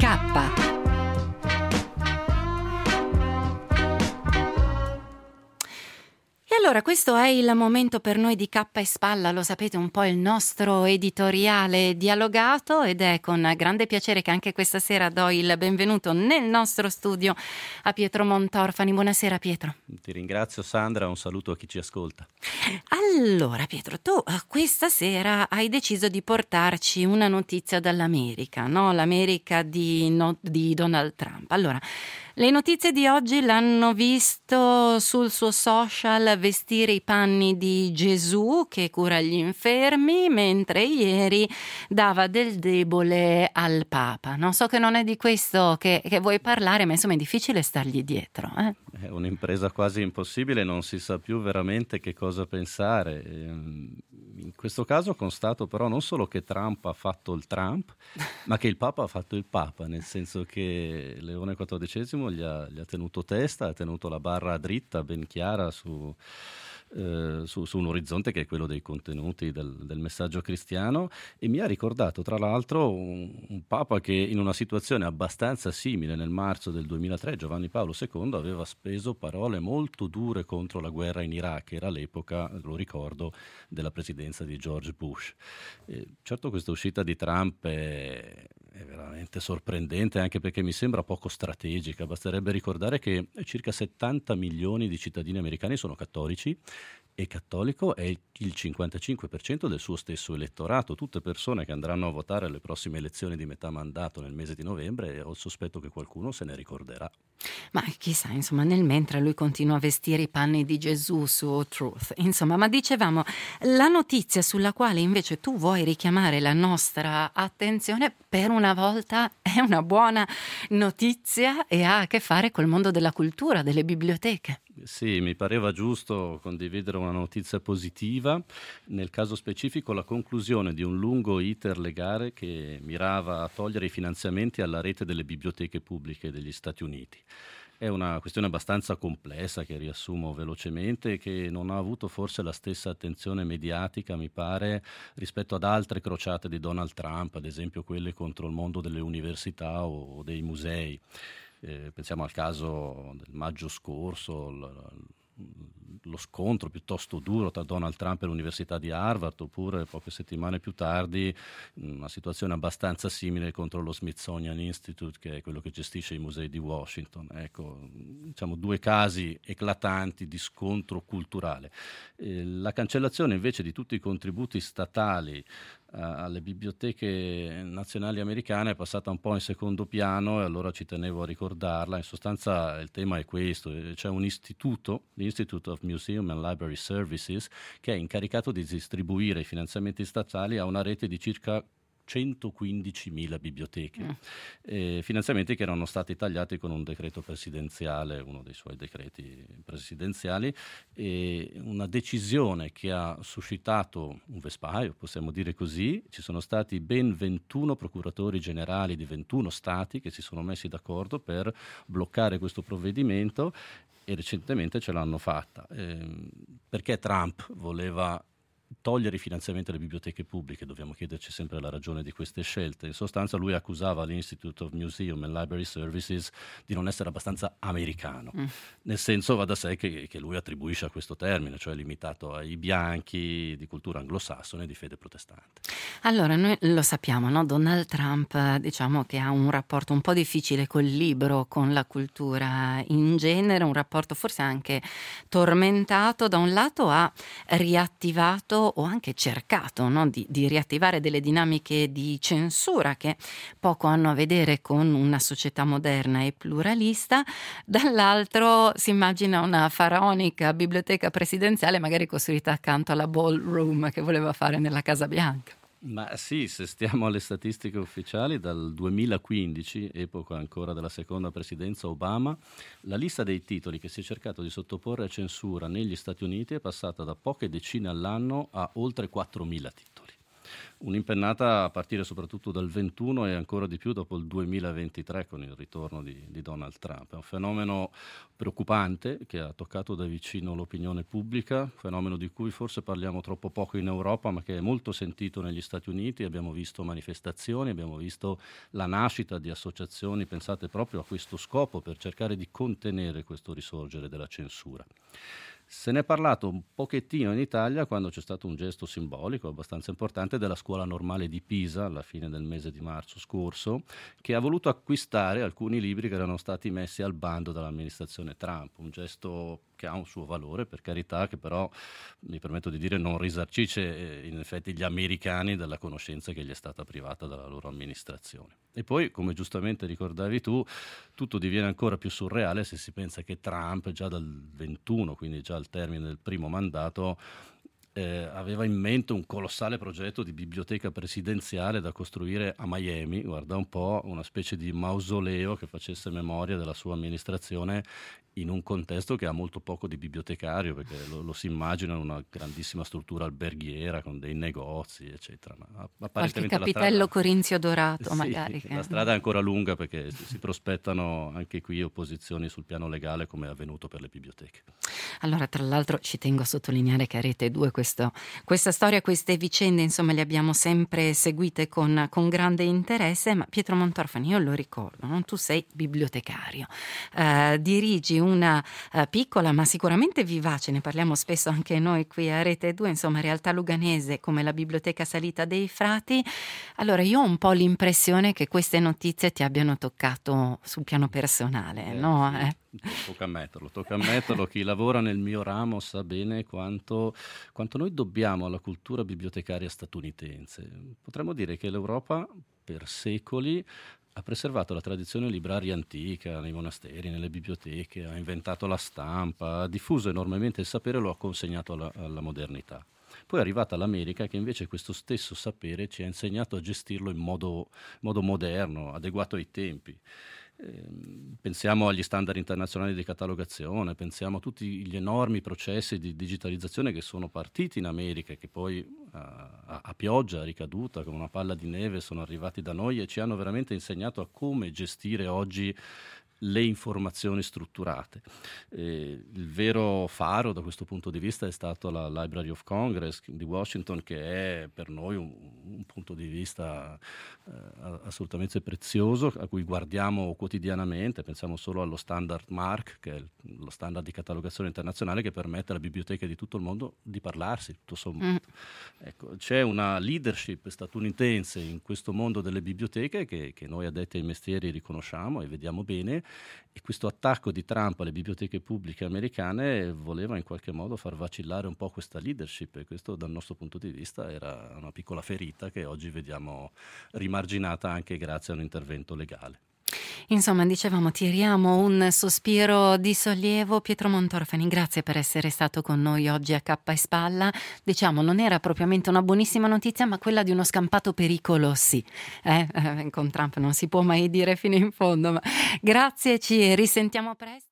K. E allora questo è il momento per noi di Cappa e Spalla, lo sapete, un po' il nostro editoriale dialogato, ed è con grande piacere che anche questa sera do il benvenuto nel nostro studio a Pietro Montorfani. Buonasera Pietro. Ti ringrazio Sandra, un saluto a chi ci ascolta. Allora Pietro, tu questa sera hai deciso di portarci una notizia dall'America, no? L'America di Donald Trump. Allora, le notizie di oggi l'hanno visto sul suo social vestire i panni di Gesù che cura gli infermi, mentre ieri dava del debole al Papa. Non so che non è di questo che vuoi parlare, ma insomma è difficile stargli dietro. È un'impresa quasi impossibile, non si sa più veramente che cosa pensare. In questo caso constato però non solo che Trump ha fatto il Trump, ma che il Papa ha fatto il Papa, nel senso che Leone XIV gli ha tenuto testa, ha tenuto la barra dritta, ben chiara su un orizzonte che è quello dei contenuti del messaggio cristiano, e mi ha ricordato tra l'altro un Papa che in una situazione abbastanza simile nel marzo del 2003, Giovanni Paolo II, aveva speso parole molto dure contro la guerra in Iraq. Era l'epoca, lo ricordo, della presidenza di George Bush. Certo, questa uscita di Trump è veramente sorprendente, anche perché mi sembra poco strategica. Basterebbe ricordare che circa 70 milioni di cittadini americani sono cattolici, e cattolico è il 55% del suo stesso elettorato, tutte persone che andranno a votare alle prossime elezioni di metà mandato nel mese di novembre, e ho il sospetto che qualcuno se ne ricorderà. Ma chissà, insomma, nel mentre lui continua a vestire i panni di Gesù su Truth. Insomma, ma dicevamo, la notizia sulla quale invece tu vuoi richiamare la nostra attenzione per una volta è una buona notizia e ha a che fare col mondo della cultura, delle biblioteche. Sì, mi pareva giusto condividere una notizia positiva, nel caso specifico la conclusione di un lungo iter legale che mirava a togliere i finanziamenti alla rete delle biblioteche pubbliche degli Stati Uniti. È una questione abbastanza complessa che riassumo velocemente, che non ha avuto forse la stessa attenzione mediatica, mi pare, rispetto ad altre crociate di Donald Trump, ad esempio quelle contro il mondo delle università o dei musei. Pensiamo al caso del maggio scorso, lo scontro piuttosto duro tra Donald Trump e l'Università di Harvard, oppure poche settimane più tardi una situazione abbastanza simile contro lo Smithsonian Institute, che è quello che gestisce i musei di Washington. Ecco, diciamo due casi eclatanti di scontro culturale. La cancellazione invece di tutti i contributi statali alle biblioteche nazionali americane è passata un po' in secondo piano, e allora ci tenevo a ricordarla. In sostanza il tema è questo: c'è un istituto, l'Institute of Museum and Library Services, che è incaricato di distribuire i finanziamenti statali a una rete di circa 115.000 biblioteche, finanziamenti che erano stati tagliati con un decreto presidenziale, uno dei suoi decreti presidenziali, e una decisione che ha suscitato un vespaio, possiamo dire così. Ci sono stati ben 21 procuratori generali di 21 stati che si sono messi d'accordo per bloccare questo provvedimento, e recentemente ce l'hanno fatta. Perché Trump voleva togliere i finanziamenti alle biblioteche pubbliche? Dobbiamo chiederci sempre la ragione di queste scelte. In sostanza lui accusava l'Institute of Museum and Library Services di non essere abbastanza americano, nel senso, va da sé, che lui attribuisce a questo termine, cioè limitato ai bianchi di cultura anglosassone e di fede protestante. Allora, noi lo sappiamo, no? Donald Trump, diciamo che ha un rapporto un po' difficile col libro, con la cultura in genere, un rapporto forse anche tormentato. Da un lato ha riattivato o anche cercato, no, di riattivare delle dinamiche di censura che poco hanno a vedere con una società moderna e pluralista. Dall'altro si immagina una faraonica biblioteca presidenziale magari costruita accanto alla ballroom che voleva fare nella Casa Bianca. Ma sì, se stiamo alle statistiche ufficiali, dal 2015, epoca ancora della seconda presidenza Obama, la lista dei titoli che si è cercato di sottoporre a censura negli Stati Uniti è passata da poche decine all'anno a oltre 4.000 titoli. Un'impennata a partire soprattutto dal 21 e ancora di più dopo il 2023 con il ritorno di Donald Trump. È un fenomeno preoccupante che ha toccato da vicino l'opinione pubblica, fenomeno di cui forse parliamo troppo poco in Europa, ma che è molto sentito negli Stati Uniti. Abbiamo visto manifestazioni, abbiamo visto la nascita di associazioni pensate proprio a questo scopo, per cercare di contenere questo risorgere della censura. Se ne è parlato un pochettino in Italia quando c'è stato un gesto simbolico abbastanza importante della scuola normale di Pisa alla fine del mese di marzo scorso, che ha voluto acquistare alcuni libri che erano stati messi al bando dall'amministrazione Trump. Un gesto che ha un suo valore, per carità, che però, mi permetto di dire, non risarcisce in effetti gli americani della conoscenza che gli è stata privata dalla loro amministrazione. E poi, come giustamente ricordavi tu, tutto diviene ancora più surreale se si pensa che Trump già dal 21, quindi già al termine del primo mandato, aveva in mente un colossale progetto di biblioteca presidenziale da costruire a Miami, guarda un po', una specie di mausoleo che facesse memoria della sua amministrazione in un contesto che ha molto poco di bibliotecario, perché lo si immagina una grandissima struttura alberghiera con dei negozi, eccetera. Ma Qualche apparentemente capitello corinzio dorato, sì, magari. la strada è ancora lunga, perché si prospettano anche qui opposizioni sul piano legale, come è avvenuto per le biblioteche. Allora, tra l'altro, ci tengo a sottolineare che a Rete 2 questa storia, queste vicende, insomma, le abbiamo sempre seguite con grande interesse. Ma Pietro Montorfani, io lo ricordo, no? Tu sei bibliotecario, dirigi una piccola ma sicuramente vivace, ne parliamo spesso anche noi qui a Rete 2, insomma, realtà luganese come la Biblioteca Salita dei Frati. Allora, io ho un po' l'impressione che queste notizie ti abbiano toccato sul piano personale, no? Sì, tocca ammetterlo. Chi lavora nel mio ramo sa bene quanto noi dobbiamo alla cultura bibliotecaria statunitense. Potremmo dire che l'Europa per secoli ha preservato la tradizione libraria antica nei monasteri, nelle biblioteche, ha inventato la stampa, ha diffuso enormemente il sapere e lo ha consegnato alla modernità. Poi è arrivata l'America, che invece questo stesso sapere ci ha insegnato a gestirlo in modo moderno, adeguato ai tempi. Pensiamo agli standard internazionali di catalogazione, pensiamo a tutti gli enormi processi di digitalizzazione che sono partiti in America e che poi a pioggia, a ricaduta, come una palla di neve, sono arrivati da noi e ci hanno veramente insegnato a come gestire oggi le informazioni strutturate. Il vero faro da questo punto di vista è stato la Library of Congress di Washington, che è per noi un punto di vista assolutamente prezioso, a cui guardiamo quotidianamente. Pensiamo solo allo standard MARC, che è lo standard di catalogazione internazionale che permette alle biblioteche di tutto il mondo di parlarsi, tutto sommato. Ecco, c'è una leadership statunitense in questo mondo delle biblioteche che noi addetti ai mestieri riconosciamo e vediamo bene, e questo attacco di Trump alle biblioteche pubbliche americane voleva in qualche modo far vacillare un po' questa leadership, e questo dal nostro punto di vista era una piccola ferita che oggi vediamo rimarginata anche grazie a un intervento legale. Insomma, dicevamo, tiriamo un sospiro di sollievo. Pietro Montorfani, grazie per essere stato con noi oggi a Cappa e Spalla. Diciamo, non era propriamente una buonissima notizia, ma quella di uno scampato pericolo, sì. Con Trump non si può mai dire fino in fondo, ma grazie, ci risentiamo presto.